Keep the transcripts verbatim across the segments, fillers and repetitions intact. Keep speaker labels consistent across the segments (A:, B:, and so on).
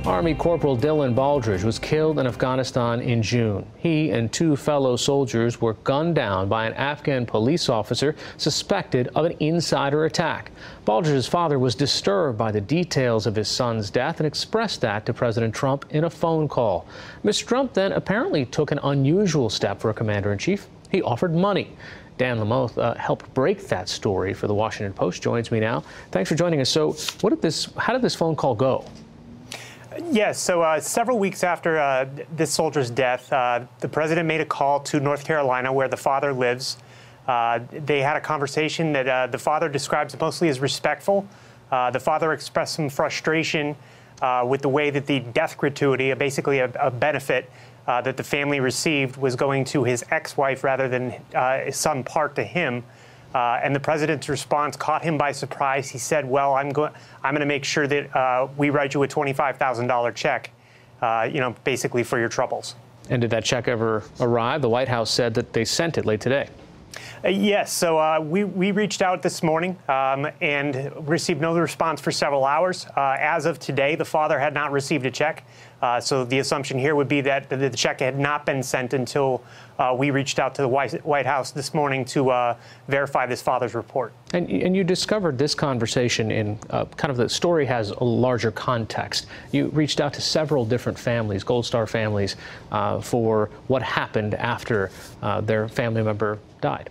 A: Army Corporal Dylan Baldridge was killed in Afghanistan in June. He and two fellow soldiers were gunned down by an Afghan police officer suspected of an insider attack. Baldridge's father was disturbed by the details of his son's death and expressed that to President Trump in a phone call. Mister Trump then apparently took an unusual step for a commander-in-chief. He offered money. Dan Lamothe uh, helped break that story for the Washington Post. Joins me now. Thanks for joining us. So, what did this? How did this phone call go?
B: Yes, so uh, several weeks after uh, this soldier's death, uh, the president made a call to North Carolina, where the father lives. Uh, they had a conversation that uh, the father describes mostly as respectful. Uh, the father expressed some frustration uh, with the way that the death gratuity, uh, basically a, a benefit uh, that the family received, was going to his ex-wife rather than uh, some part to him. Uh, and the president's response caught him by surprise. He said, well, I'm going I'm going to make sure that uh, we write you a twenty-five thousand dollar check, uh, you know, basically for your troubles.
A: And did that check ever arrive? The White House said that they sent it late today.
B: Uh, yes. So uh, we, we reached out this morning um, and received no response for several hours. Uh, as of today, the father had not received a check. Uh, so the assumption here would be that the, the check had not been sent until uh, we reached out to the White, White House this morning to uh, verify this father's report.
A: And, and you discovered this conversation in uh, kind of the story has a larger context. You reached out to several different families, Gold Star families, uh, for what happened after uh, their family member died.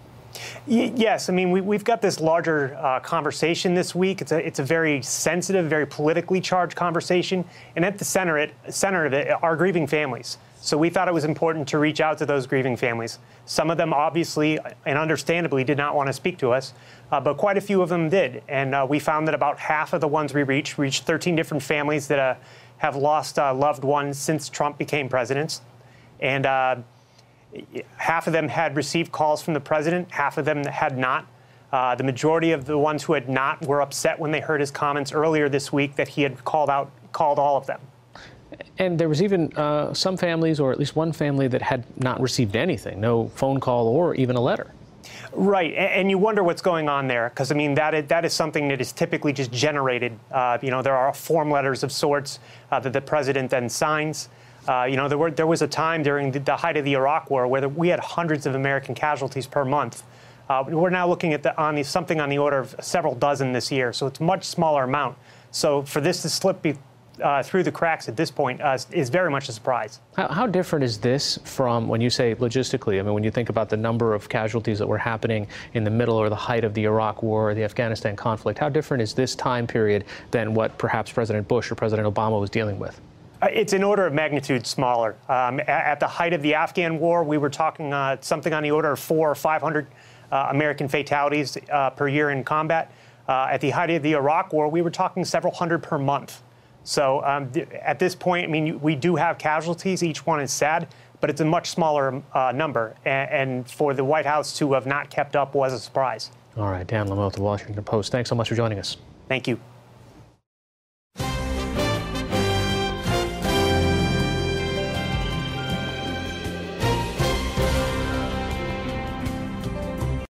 B: Yes, I mean, we, we've got this larger uh, conversation this week. It's a, it's a very sensitive, very politically charged conversation. And at the center, it, center of it are grieving families. So we thought it was important to reach out to those grieving families. Some of them obviously and understandably did not want to speak to us, uh, but quite a few of them did. And uh, we found that about half of the ones we reached, reached thirteen different families that uh, have lost uh, loved ones since Trump became president. And uh, half of them had received calls from the president, half of them had not. Uh, the majority of the ones who had not were upset when they heard his comments earlier this week that he had called out, called all of them.
A: And there was even uh, some families, or at least one family, that had not received anything, no phone call or even a letter.
B: Right, and you wonder what's going on there, because I mean that is, that is something that is typically just generated. Uh, you know, there are form letters of sorts uh, that the president then signs. Uh, you know, there, were, there was a time during the, the height of the Iraq War where the, we had hundreds of American casualties per month. Uh, we're now looking at the, on the, something on the order of several dozen this year, so it's a much smaller amount. So for this to slip be, uh, through the cracks at this point uh, is very much a surprise.
A: How, how different is this from when you say logistically? I mean, when you think about the number of casualties that were happening in the middle or the height of the Iraq War or the Afghanistan conflict, how different is this time period than what perhaps President Bush or President Obama was dealing with?
B: It's an order of magnitude smaller. Um, at the height of the Afghan war, we were talking uh, something on the order of four or five hundred uh, American fatalities uh, per year in combat. Uh, at the height of the Iraq war, we were talking several hundred per month. So um, th at this point, I mean, we do have casualties. Each one is sad, but it's a much smaller uh, number. And, and for the White House to have not kept up was a surprise.
A: All right, Dan Lamothe, The Washington Post. Thanks so much for joining us.
B: Thank you.